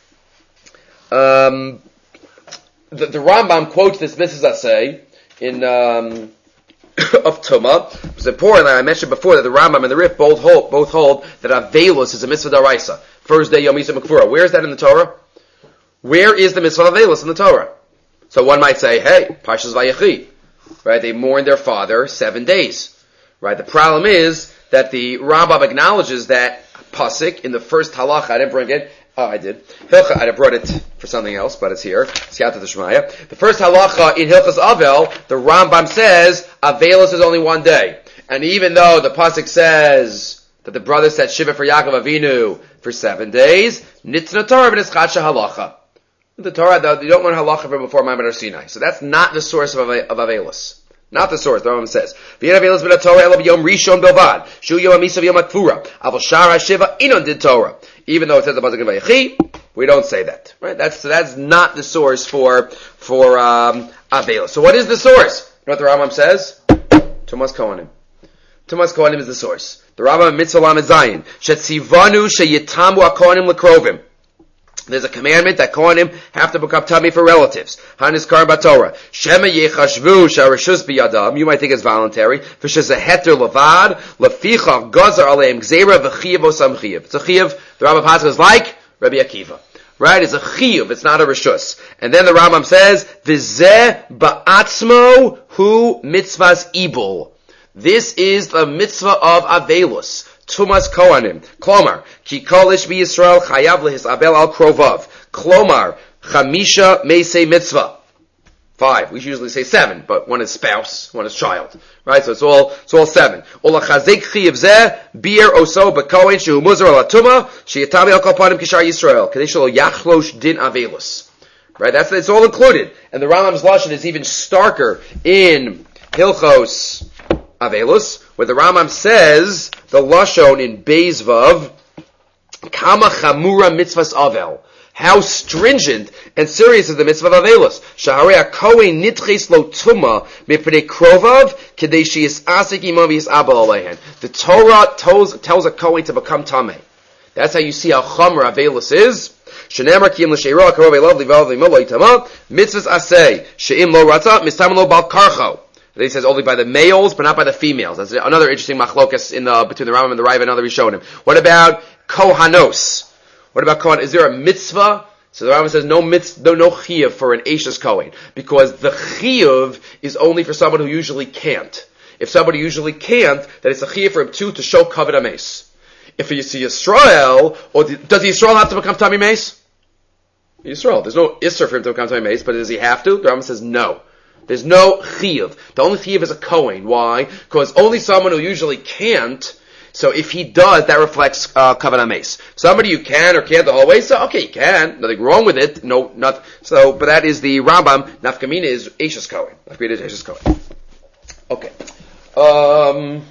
um, the, the Rambam quotes this mitzvah say in um, of Tumah. It's important that I mentioned before that the Rambam and the Rif both hold both hold that Avelus is a mitzvah daraisa. First day Yom Yisrael Mekfura. Where is that in the Torah? Where is the mitzvah of Avelus in the Torah? So one might say, hey, Parshas Vayechi, right? They mourn their father seven days, right? The problem is that the Rambam acknowledges that pasuk in the first halacha. I didn't bring it. Oh, I did. Hilcha, I'd have brought it for something else, but it's here. Siyata D'Shmaya. The first halacha in Hilchas Avel, the Rambam says, Avelus is only one day. And even though the pasuk says that the brothers said Shiva for Yaakov Avinu for seven days, Nitzna Torah v'nischatsha halacha. The Torah, you don't learn halacha from before Ma'amad Har Sinai. So that's not the source of, of Avelus. Not the source, the Rambam says. V'yin Avelus b'la Torah ela b'yom rishon belvad. Shu yom amisav yom akfura. Aval shara shiva inon did Torah. Even though it says the pasuk in Vayechi, we don't say that. Right? That's that's not the source for for um, Avelos. So what is the source? You know what the Rambam says? Tumas Kohanim. Tumas Kohanim is the source. The Rambam Mitzvah Lamed Zayin. Shetzivanu sheyitamu haKohanim lekrovim. There's a commandment that Kohanim have to become tummy for relatives. Hanis Karim Batorah. Shema yechashvu sharishus biyadam. You might think it's voluntary. V'shez a heter levad. Leficha gazar aleim gzeira v'chiyav osam chiyav. It's a chiyav. The Rambam Pasuk is like Rabbi Akiva. Right? It's a chiyuv. It's not a rishus. And then the Rambam says, V'zeh ba'atzmo hu mitzvahs ibul. This is the mitzvah of Avelus. Tumas Kohanim. Klomar. Ki kolish bi Yisrael chayav lehis abel al krovav. Klomar. Chamisha meisei mitzvah. Five. We usually say seven, but one is spouse, one is child. Right? So it's all, it's all seven. Ola chazik chiyav zeh, bir oso b'kohen shehu muzar al atuma, sheyatami al kopanim kishar Yisrael. Kadesh lo yachlosh din Avelus. Right? That's, it's all included. And the Rambam's Lashon is even starker in Hilchos Avelus, where the Rambam says, the Lashon in Beis Vav, Kama Chamura Mitzvahs Avel. How stringent and serious is the mitzvah of Avelus. Shaharei HaKohen nitches lo tuma mipnei krovav kedei sheyis asik imam v'yis abel aleihen. The Torah tells, tells a Kohen to become tameh. That's how you see how Chamur Avelus is. Shenemar kiyim l'sheira karov elav livav v'imo lo yitama mitzvahs aseh she'im lo ratza mistam lo bal karcho. He says only by the males, but not by the females. That's another interesting machlokas in the between the Rambam and the Raiva and other Rishonim. What about kohanos? What about kohan? Is there a mitzvah? So the Rambam says no mitzvah, no no chiyuv for an Eishes Kohen, because the chiyuv is only for someone who usually can't. If somebody usually can't, then it's a chiyuv for him too to show kavod ames. If you see Yisrael, or the, does Yisrael have to become Tami Meis? Yisrael, there's no isser for him to become Tami Meis, but does he have to? The Rambam says no. There's no chiyuv. The only chiyuv is a Kohen. Why? Because only someone who usually can't. So if he does, that reflects uh, kavod ames. Somebody you can or can't the whole way. So okay, you can. Nothing wrong with it. No, not so. But that is the Rambam. Nafkamina is Eishes Kohen. Nafkamina is Eishes Kohen. Okay. Um,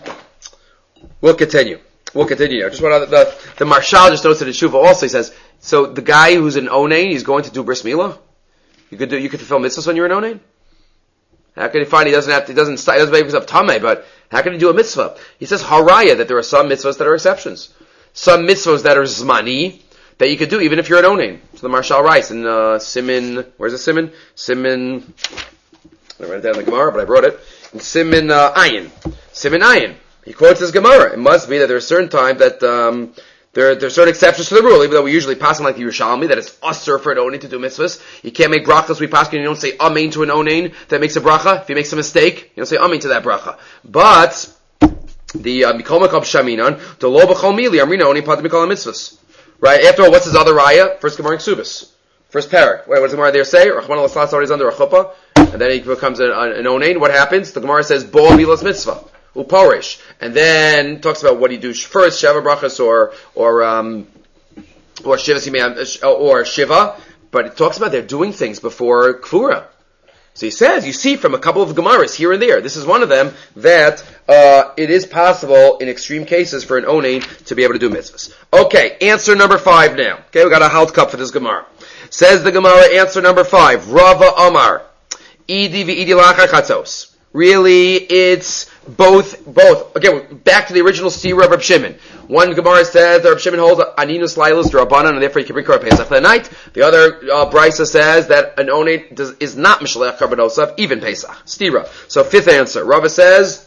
we'll continue. We'll continue. I just want to, the the Marshal just notes in the Shuva also. He says, so the guy who's an onain, he's going to do bris milah. You could do. You could fulfill mitzvahs when you're an onain. How can he find he doesn't have to, he doesn't, he doesn't make himself tameh, but how can he do a mitzvah? He says haraya, that there are some mitzvahs that are exceptions. Some mitzvahs that are zmani, that you could do even if you're an onain. So the Marshal writes in, uh, Simin, where's the Simin? Simin, I wrote it down in the Gemara, but I wrote it. In Simin, uh, Ayin. Simin Ayin. He quotes his Gemara. It must be that there are certain times that, um, There, there are certain exceptions to the rule, even though we usually pass on like the Yerushalmi, that it's usher for an onain to do mitzvahs. You can't make brachas, we pass and you don't say amen to an onain that makes a bracha. If he makes a mistake, you don't say amen to that bracha. But, the, mikol makab shaminan, the lo b'chol mili, amrina onain pat mikol mitzvahs. Right? After all, what's his other raya? First Gemara in Ksubis. First parak. Wait, what does the Gemara there say? Rachman al-Aslas already is under a chuppah, and then he becomes an, an onain. What happens? The Gemara says, bo milas mitzvah. Uporish, and then talks about what he do first, Sheva brachas or or um or Shiva or Shiva, but it talks about they're doing things before Kfura. So he says, you see from a couple of Gemaras here and there, this is one of them, that uh it is possible in extreme cases for an onain to be able to do mitzvahs. Okay, answer number five now. Okay, we got a halt cup for this Gemara. Says the Gemara, answer number five, Rava Amar, Idi v'idi lachar chatzos. Really, it's both, both. Again, back to the original Sira of Reb Shimon. One Gemara says that Reb Shimon holds Aninus Lailus D'Rabbanan, and therefore you can bring Korban Pesach that night. The other uh, Brisa says that an onain does, is not Mishalech Korban Osav, even Pesach. Stira. So fifth answer. Rava says,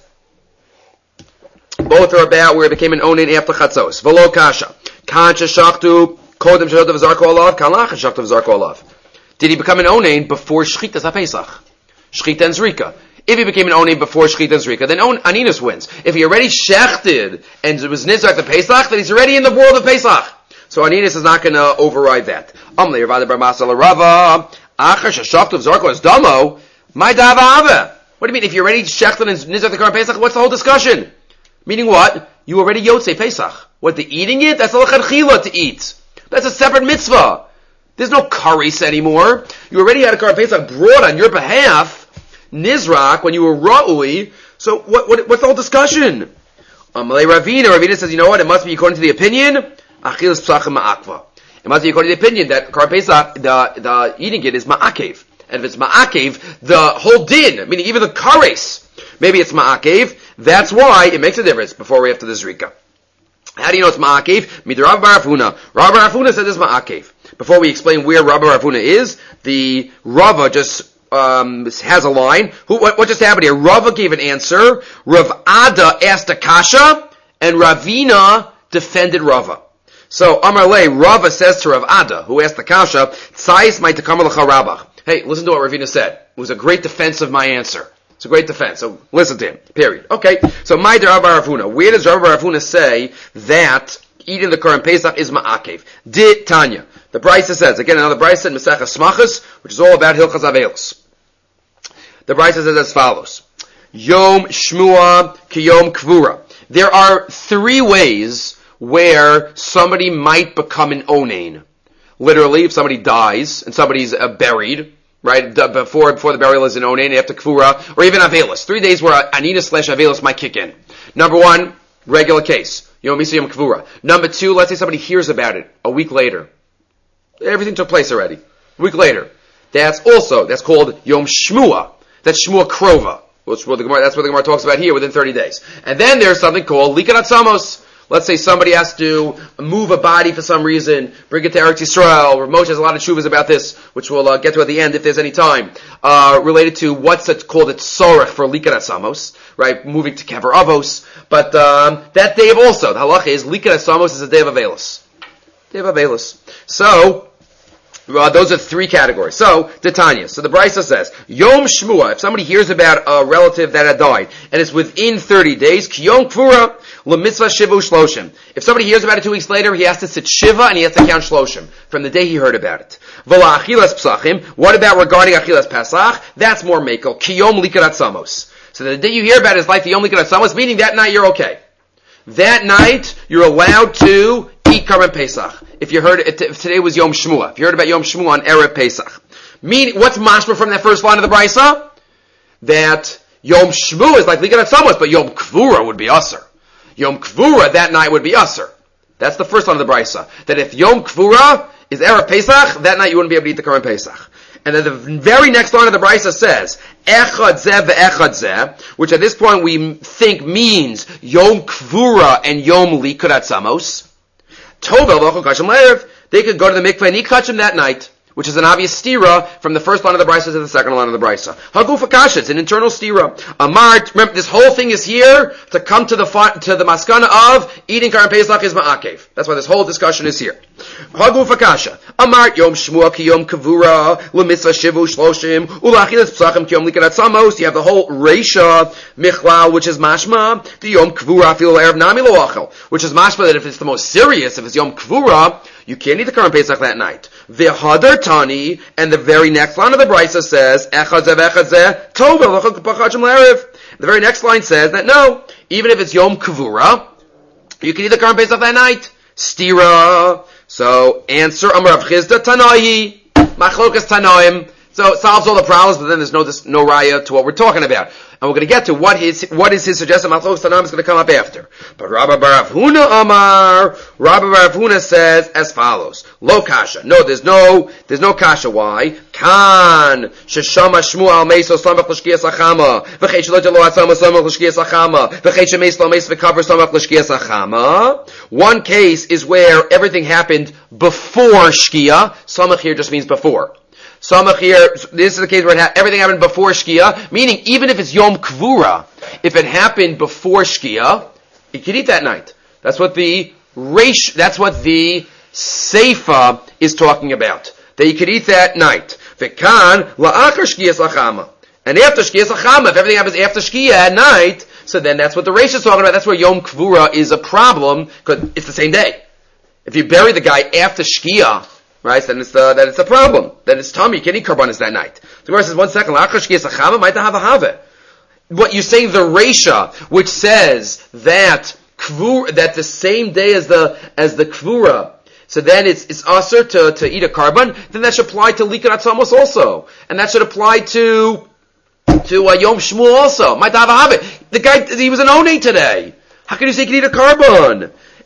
both are about where it became an onain after Chatzos. Velo Kasha. Kancha Shachtu, Kodem Shachtu V'Zarko Olav, Kanlacha Shachtu V'Zarko Olav. Did he become an onain before Shchitas HaPesach? Shchita and Zrika. If he became an onain before Shechita and Zrika, then on, Aninus wins. If he already shechted and it was Nizar at the Pesach, then he's already in the world of Pesach. So Aninus is not going to override that. Amle Ravada Bar Masala Rava, Achash Shachtav Zarko is Damo, my Dava Ava. What do you mean? If you're already shechted and Nizar at the Korban Pesach, what's the whole discussion? Meaning what? You already Yotze Pesach. What, the eating it? That's a l'chadchila to eat. That's a separate mitzvah. There's no karis anymore. You already had a Korban Pesach brought on your behalf, Nizrak, when you were Ra'ui, so what, what, what's the whole discussion? Amalei Ravina, Ravina says, you know what, it must be according to the opinion, Achilas Pesachim Ma'akva. It must be according to the opinion that Korban Pesach, the, the eating it is Ma'akev. And if it's Ma'akev, the whole din, meaning even the kares, maybe it's Ma'akev. That's why it makes a difference before we have to the Zrika. How do you know it's Ma'akev? Mid Rav Bar Afuna. Rav Bar Afuna said it's Ma'akev. Before we explain where Rav Bar Afuna is, the Rava just um, has a line. Who, what, what just happened here? Rava gave an answer. Rav Ada asked a kasha, and Ravina defended Rava. So Amar Le, Rava says to Rav Ada, who asked the kasha, Tzais mai tekamer l'cha Rabach. Hey, listen to what Ravina said. It was a great defense of my answer. It's a great defense. So listen to him. Period. Okay. So my Rav Bar Afuna. Where does Rav Bar Afuna say that eating the Korban Pesach is ma'akev? Di Tanya. The Brisa says, again, another Brisa in Maseches Smachos, which is all about Hilchas Avelos. The Brisa says as follows. Yom Shmua ki Yom Kvura. There are three ways where somebody might become an onain. Literally, if somebody dies and somebody's uh, buried, right, before before the burial is an onain, after Kvura, or even Avelos. Three days where Anina slash Avelos might kick in. Number one, regular case. Yom Misa Yom Kvura. Number two, let's say somebody hears about it a week later. Everything took place already. A week later. That's also, that's called Yom Shmua. That's Shmua Krova. Which what the Gemara, that's what the Gemara talks about here within thirty days. And then there's something called Likat Atzamos. Let's say somebody has to move a body for some reason, bring it to Eretz Yisrael. Moshe has a lot of shuvas about this, which we'll uh, get to at the end if there's any time, uh, related to what's it called a tzorech for Likat Atzamos, right, moving to Kever Avos. But um, that day of also, the halacha is Likat Atzamos is a day of Avelos. Day of Avelos. So, Uh, those are three categories. So, Titania. So the Brisa says, Yom Shmua, if somebody hears about a relative that had died, and it's within thirty days, Kiyom Kvura, L'mitzvah Shivu Shloshim. If somebody hears about it two weeks later, he has to sit Shiva, and he has to count Shloshim, from the day he heard about it. V'la Achilas Pesachim, what about regarding Achilas Pesach? That's more Mekel, Kiyom Likat Atzamos. So the day you hear about it is like the Yom Likat Atzamos, meaning that night you're okay. That night, you're allowed to eat Korban Pesach. If you heard it, if today was Yom Shmua. If you heard about Yom Shmua on Erev Pesach. Meaning, what's mashma from that first line of the Brisa? That Yom Shmua is like Likat Atzamos, but Yom Kvura would be Aser. Yom Kvura that night would be Aser. That's the first line of the Brisa. That if Yom Kvura is Erev Pesach, that night you wouldn't be able to eat the Korban Pesach. And then the very next line of the Brisa says, Echad zeh ve'echad zeh, which at this point we think means Yom Kvura and Yom Likat Atzamos. Tovel v'achol kashim le'erev, they could go to the mikveh and eat kachim that night, which is an obvious stira from the first line of the Brisa to the second line of the Brisa. Haguf kasha, it's an internal stira. Amart, remember, this whole thing is here to come to the to the maskana of eating Korban Pesach is ma'akev. That's why this whole discussion is here. Haguf kasha. Amart yom shmua ki yom kavura l'mitzvah shivu shloshim ulachilas psachim ki yom likat atzamos. You have the whole reisha michlal, which is mashma the yom kavura fil erev nami loachel, which is mashma that if it's the most serious, if it's yom kavura, you can't eat the Korban Pesach that night. V'hadar tani, and the very next line of the Brisa says, Echad zeh v'echad zeh, tovel v'achol kachim le'erev. The very next line says that no, even if it's Yom Kavura, you can eat the Korban Pesach that night. Stira. So, answer, Amar Rav Chizda, Tanayi, Machlokas Tanaim. So it solves all the problems, but then there's no this, no raya to what we're talking about. And we're going to get to what his what is his suggestion. Machlokas Tanaim is going to come up after. But Rabbi Bar Avuna Amar, Rabbi Bar Avuna says as follows: Lo kasha. No, there's no there's no kasha. Why? Kan sheshama shmu al meiso samach l'shkiyas achama v'chei shelo jelo atzama samach l'shkiyas achama v'chei shemeis lo meis v'kaver samach l'shkiyas achama. One case is where everything happened before shkia. Samach here just means before. Samach here, this is the case where it ha- everything happened before Shkia, meaning even if it's Yom Kvura, if it happened before Shkia, you can eat that night. That's what the Reish, that's what the Seifa is talking about. That you could eat that night. V'kan la'achar Shkiyas Achama. And after Shkiyas Achama, if everything happens after Shkia at night, so then that's what the Reish is talking about. That's where Yom Kvura is a problem, because it's the same day. If you bury the guy after Shkia, right, then it's the, that it's a problem. Then it's tummy, you can't eat karbanis that night. The Gemara says, one second, what you're saying, the Reisha, which says that kvura, that the same day as the, as the kvura, so then it's, it's usher to, to eat a karban, then that should apply to likat atzamos also. And that should apply to, to uh, Yom Shmuel also. The guy, he was an onei today. How can you say he can eat a karban?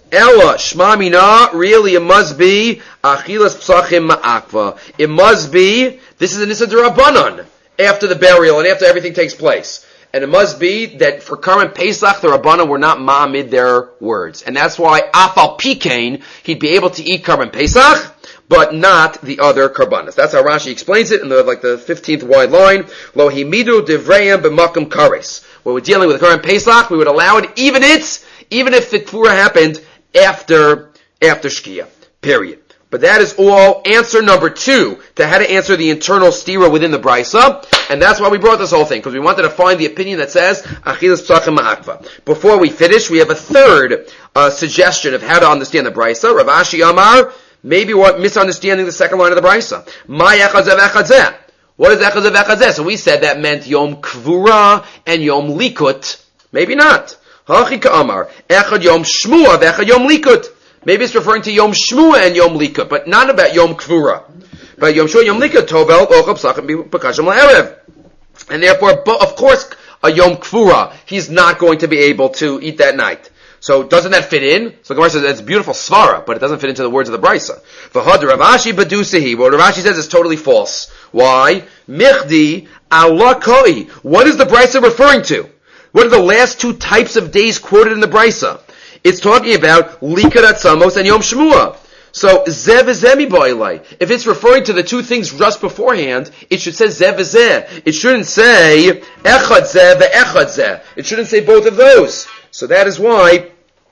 Ella shmamina, really it must be achilas psachim ma'akva. It must be, this is an issa d'Rabbanan, after the burial and after everything takes place. And it must be that for Karban Pesach, the Rabbanan were not ma'amid their words. And that's why Afal Pikain, he'd be able to eat Karban Pesach, but not the other Karbanas. That's how Rashi explains it in the, like the fifteenth wide line. Lo himidu divrayim b'makom kares. When we're dealing with Karban Pesach, we would allow it, even it's, even if the Kfura happened after, after Shkia. Period. But that is all answer number two to how to answer the internal stira within the Brisa. And that's why we brought this whole thing, because we wanted to find the opinion that says, Achilas Psachim Ma'akva. Before we finish, we have a third uh, suggestion of how to understand the Brisa. Rav Ashi Amar, maybe we're misunderstanding the second line of the Brisa. Ma Yechazev Echazeh. What is Echazev Echazeh? So we said that meant Yom Kvura and Yom Likut. Maybe not. Hachi Ka'amar. Echad Yom Shmua v'Echad Yom Likut. Maybe it's referring to Yom Shmua and Yom Likut, but not about Yom Kvura. But Yom Shmua, Yom Likut, Tovel, Ochab, Sachem, B'Kashim La'erev. And therefore, of course, a Yom Kvura, he's not going to be able to eat that night. So doesn't that fit in? So Gemara says that's beautiful svara, but it doesn't fit into the words of the Brisa. V'had Rav Ashi Badusehi. What Rav Ashi says is totally false. Why? Michdi ala koi. What is the Brisa referring to? What are the last two types of days quoted in the Brisa? It's talking about Likat Atzamos and Yom Shmua. So, Zeh v'zeh mi ba'ilai. If it's referring to the two things just beforehand, it should say Zeh v'zeh. It shouldn't say Echad zeh ve'echad zeh. It shouldn't say both of those. So that is why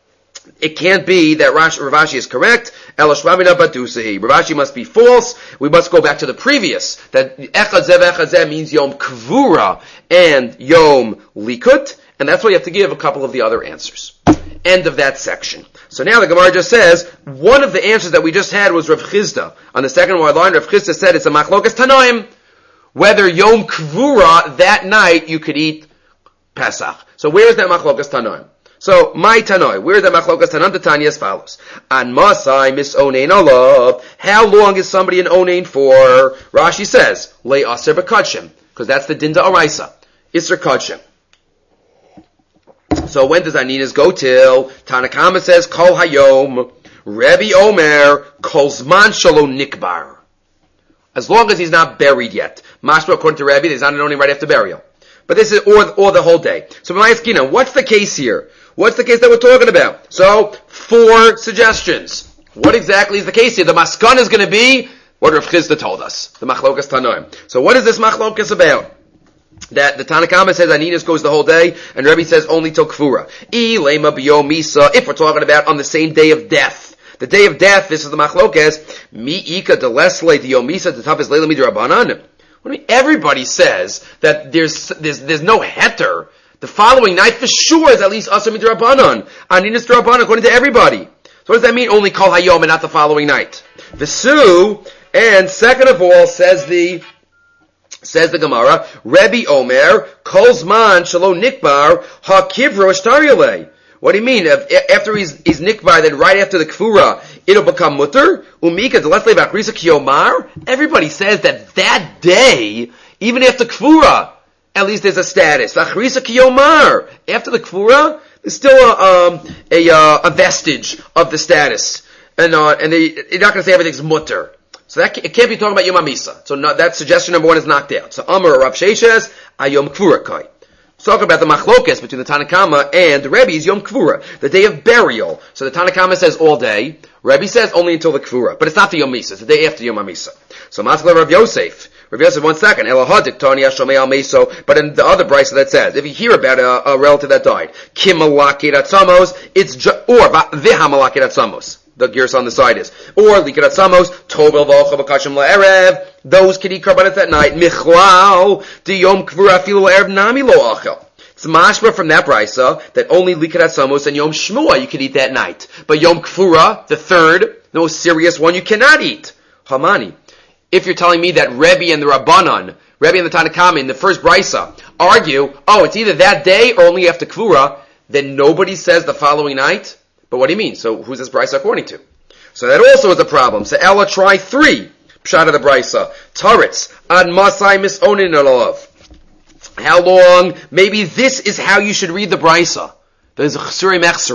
it can't be that Rav Ashi is correct. Ela shmamina badusehi. Rav Ashi must be false. We must go back to the previous. That Echad zeh ve'echad zeh means Yom Kvura and Yom Likut. And that's why you have to give a couple of the other answers. End of that section. So now the Gemara just says, one of the answers that we just had was Rav Chizda. On the second wide line, Rav Chizda said it's a machlokas tanoim. Whether Yom Kvura, that night, you could eat Pesach. So where is that machlokas tanoim? So, my tanoi, where is that machlokas tanoim? The Tanya as follows. An masai mis onein alav. How long is somebody an onein for? Rashi says, le aser b'kadshim. Because that's the dinda oraisa. Isser kadshim. So when does Aninas go till? Tanakama says, Kol Hayom, Rebbe Omer, Kol Zman Shalo Nikbar. As long as he's not buried yet. Mashma, according to Rebbe, he's not only right after burial. But this is, or, or the whole day. So Ma'askina, what's the case here? What's the case that we're talking about? So, four suggestions. What exactly is the case here? The Maskan is going to be what Rav Chizda told us. The Machlokas Tanoim. So what is this Machlokas about? That the Tanakama says Aninas goes the whole day, and Rebbe says only till Kfura. Ilema b'yom misa, if we're talking about on the same day of death. The day of death, this is the Machlokes, mi ika de lesle de yom misa de tafis leila midrabanan. I mean, everybody says that there's, there's, there's no heter. The following night for sure is at least asa midrabanan. Aninas drabanan, according to everybody. So what does that mean? Only kol hayom and not the following night. Vesu, and second of all, says the Says the Gemara, Rebbe Omer, Kol Zman Shalo Nikbar, Ha Kivro Ashtariyale. What do you mean? If, after he's, he's Nikbar, then right after the Kfura, it'll become Mutter? Umika Delasle Bakrisa Kiyomar? Everybody says that that day, even after Kfura, at least there's a status. Bakrisa Kiyomar. After the Kfura, there's still a, um, a, uh, a vestige of the status. And, uh, and they, they're not gonna say everything's Mutter. So that it can't be talking about Yom HaMisa. So no, that suggestion number one is knocked out. So Amar Rav Sheshes, Ayom Kvura Kai. Talk about the machlokes between the Tanakama and the Rebbe's Yom Kvura, the day of burial. So the Tanakama says all day. Rebbe says only until the Kvura, but it's not the Yom Misa. It's the day after Yom HaMisa. So Maskele Rav Yosef. Rav Yosef, one second. Elahadik Tani Ashomei Al Meso. But in the other brisa that says, if you hear about a, a relative that died, Kim Malakid Atzamos, it's ju- or Viha Malakid Atzamos. The gears on the side is. Or Likat Atzamos, Tobel V'Ocha B'Kashim La'erev, those can eat karbanos at night. Michlal, the Yom Kvura Afilu Erev Nami Lo Achel. It's mashma from that brisa that only Likat Atzamos and Yom Shmua you can eat that night. But Yom Kvura, the third, the most serious one, you cannot eat. Hamani. If you're telling me that Rebbe and the Rabbanan, Rebbe and the Tanakama in the first brisa argue, oh, it's either that day or only after Kvura, then nobody says the following night. But what do you mean? So who's this brisa according to? So that also is a problem. So Ella try three. Pshat of the brisa. Taritz. Ad masai misonin alav. How long? Maybe this is how you should read the brisa. There's a chesuri mechsera.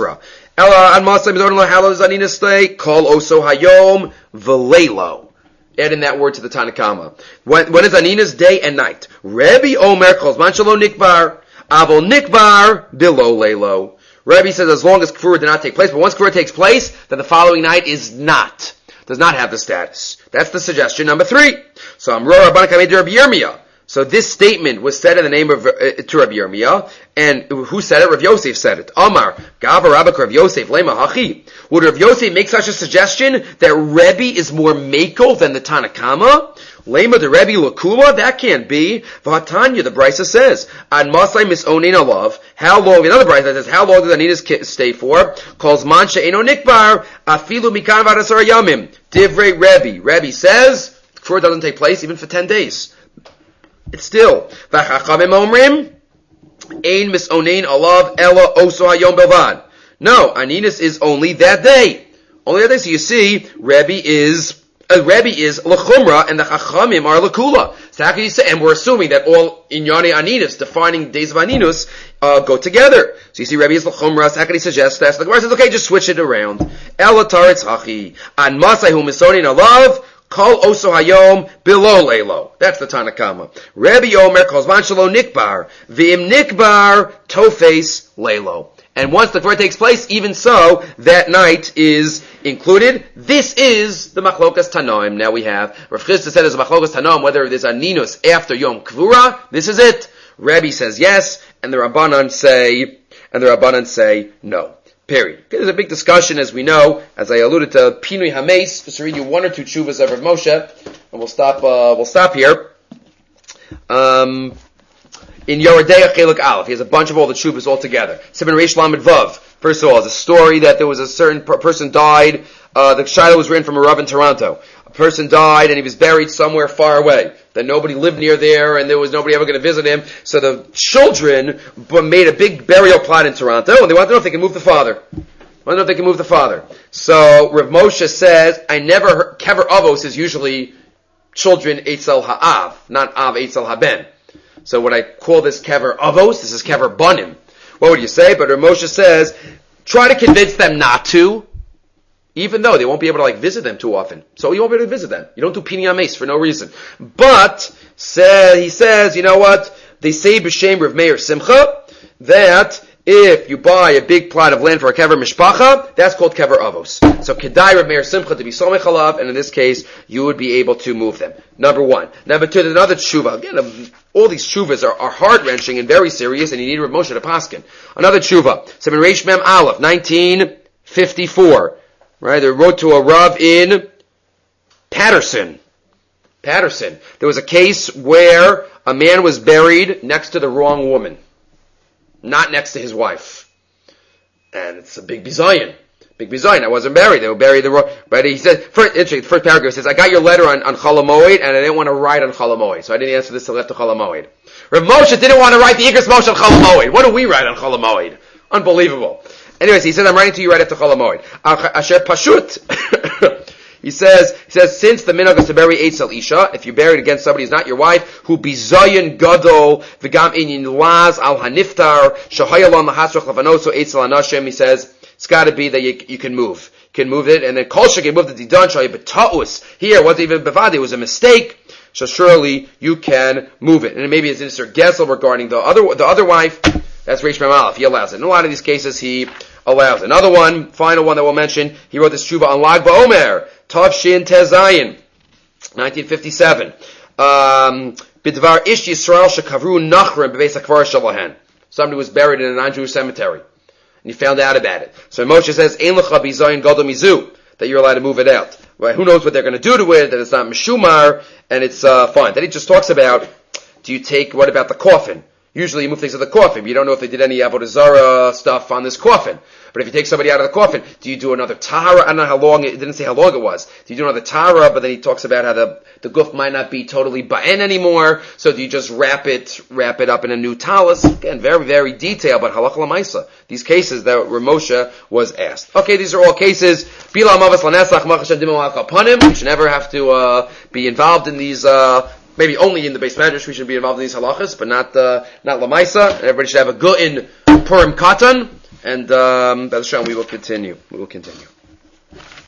Ella an Masay Mizorin lo Halal Zaninas Day, Kol Oso Hayom V'Leilo. Add in that word to the Tanakama. When, when is Anina's day and night? Rebbe Omer calls Manchalo Nikbar, Avol Nikbar, Bilo Leilo. Rebbe says as long as Kfura did not take place, but once Kfura takes place, then the following night is not, does not have the status. That's the suggestion number three. So Amror Rabban Kamed Rabbi Yirmiyah. So this statement was said in the name of uh, to Rabbi Yirmiyah, and who said it? Rav Yosef said it. Amar Gava Rabbak Rav Yosef Lema Hachi. Would Rav Yosef make such a suggestion that Rebbe is more mako than the Tanakama? Lema the Rebbe Lakula? That can't be. V'hatanya, the Brisa says, Ad Masai Misonin Alav. How long? Another Brisa says, how long does Anina's stay for? Calls Mancha Eno Nikbar Afilu Mikan Vadasar Yamim. Divrei Rebbe. Rebbe says, Kfur doesn't take place even for ten days. It's still V'chachamim Omrim Ein Misonin Alav Ella Oso Hayom Belvad. No, Aninus is only that day. Only that day. So you see, Rebbe is uh, Rebbe is Lechumra and the Chachamim are Lekula. So how can you say? And we're assuming that all Inyane Aninus, defining days of Aninus, uh, go together. So you see, Rebbe is Lechumra. So how can he suggest that? So the Gemara says, okay, just switch it around. Ella Taretz Hachi An Masai Hu Misonin Alav. Kol Oso Hayom Bilo Leilo. That's the Tanakama. Rebbe Omer calls Manchalo Nikbar. V'im Nikbar Tofes Leilo. And once the Kfar takes place, even so, that night is included. This is the Machlokas Tanoim. Now we have, Rav Chisda said there's a Machlokas Tanoim, whether there's a Ninus after Yom Kvura. This is it. Rebbe says yes, and the Rabbanan say, and the Rabbanan say no. Period. Okay, there's a big discussion, as we know, as I alluded to, Pinui Hameis. Just to read you one or two tshuvas of Rav Moshe, and we'll stop. Uh, we'll stop here. Um, in Yoredeya Cheluk Aleph, he has a bunch of all the tshuvas all together. Seven Reish Lamed Vav. First of all, it's a story that there was a certain per- person died. Uh, the Shiloh was written from a Rav in Toronto. A person died and he was buried somewhere far away. That nobody lived near there and there was nobody ever going to visit him. So the children made a big burial plot in Toronto and they wanted to know if they can move the father. I want to know if they can move the father. So Rav Moshe says, I never heard, Kever Avos is usually children Eitzel Ha'av, not Av Eitzel Haben. So when I call this Kever Avos, this is Kever Banim. What would you say? But Rav Moshe says, try to convince them not to. Even though they won't be able to like visit them too often. So you won't be able to visit them. You don't do Pini Ames for no reason. But, say, he says, you know what? They say B'Shem Rav Meir Simcha, that if you buy a big plot of land for a Kever Mishpacha, that's called Kever Avos. So Kedai Rav Meir Simcha to be Somech Alav, and in this case, you would be able to move them. Number one. Number two, there's another tshuva. Again, all these tshuvas are, are heart-wrenching and very serious, and you need Rav Moshe to paskin. Another tshuva. Seven Reish Mem Aleph, nineteen fifty-four. Right, they wrote to a Rav in Patterson. Patterson. There was a case where a man was buried next to the wrong woman. Not next to his wife. And it's a big bizayon. Big bizayon. I wasn't buried. They were buried the wrong, right? He said, first, interesting, the first paragraph says, I got your letter on, on Chol HaMoed, and I didn't want to write on Chol HaMoed. So I didn't answer this till after Chol HaMoed. Rav Moshe didn't want to write the Igros Moshe on Chol HaMoed. What do we write on Chol HaMoed? Unbelievable. Anyways, he says, I'm writing to you right after Chol HaMoed. Asher Pashut. he says, he says, since the minhag is to bury Eitzel Isha, if you're buried against somebody who's not your wife, who bizayon gadol, v'gam inyin laz al haniftar, shahayalon lahasrach lavanoso Eitzel anashem, he says, it's gotta be that you, you can move. You can move it, and then kol shekei moved the didan, shahay beta'us. Here, it wasn't even bevadi, it was a mistake. So surely you can move it. And maybe it's Mister Gessel regarding the other, the other wife. That's Reish Mem Aleph. He allows it. In a lot of these cases, he allows it. Another one, final one that we'll mention, he wrote this tshuva on Lag BaOmer, Tav Shin Tezayin, nineteen fifty-seven. Um, Bidvar Ish Yisrael Shekavru Nachrim Bebeis HaKvar Shalahan. Somebody was buried in a non-Jewish cemetery. And he found out about it. So Moshe says, Ein Lecha Bizayin Gadol Mizu, that you're allowed to move it out. Right? Who knows what they're going to do to it, that it's not Meshumar, and it's uh, fine. Then he just talks about, do you take, what about the coffin? Usually you move things to the coffin, but you don't know if they did any Avodah Zarah stuff on this coffin. But if you take somebody out of the coffin, do you do another tahara? I don't know how long, it didn't say how long it was. Do you do another tahara? But then he talks about how the, the guf might not be totally ba'en anymore, so do you just wrap it, wrap it up in a new talis? Again, very, very detailed, but halakha l'maisa. These cases that Rav Moshe was asked. Okay, these are all cases. Bila amavas lanesach machashem dimah kapanim. We should never have to, uh, be involved in these, uh, maybe only in the base medrash we should be involved in these halachas, but not uh, not lamaisa. Everybody should have a gu'in purim katan, and um, B'ez Hashem, we will continue. We will continue.